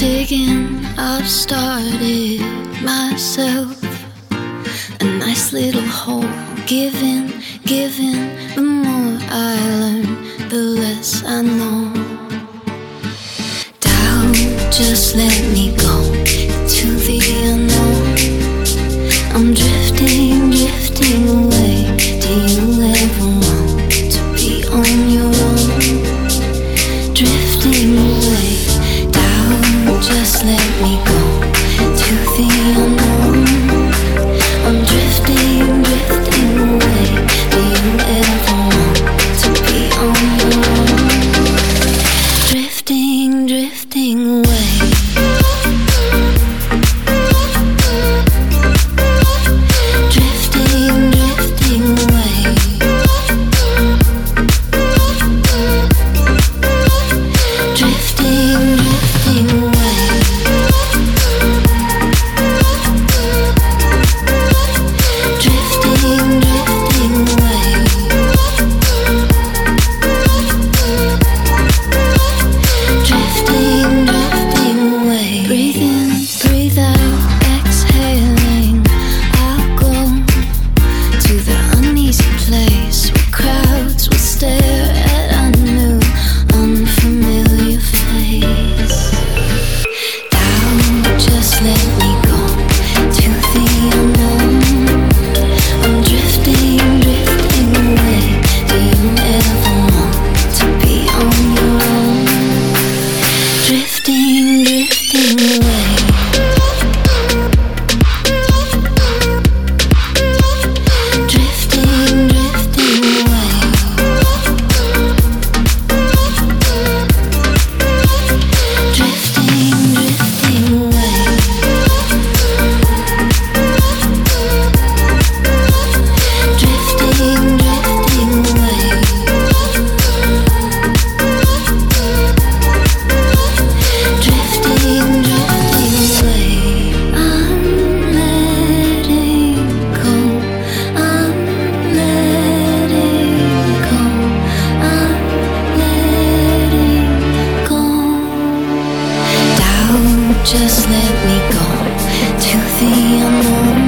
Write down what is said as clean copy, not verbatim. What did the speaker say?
digging, I've started myself a nice little hole. Giving, the more I learn, the less I know. Doubt, just let me go to the unknown. I'm drifting away. Do you ever want to be on your own? Drifting away. Doubt, just let me go to the unknown. I'm drifting away. Do you ever want to be on your own? Drifting away. Just let me go to the unknown.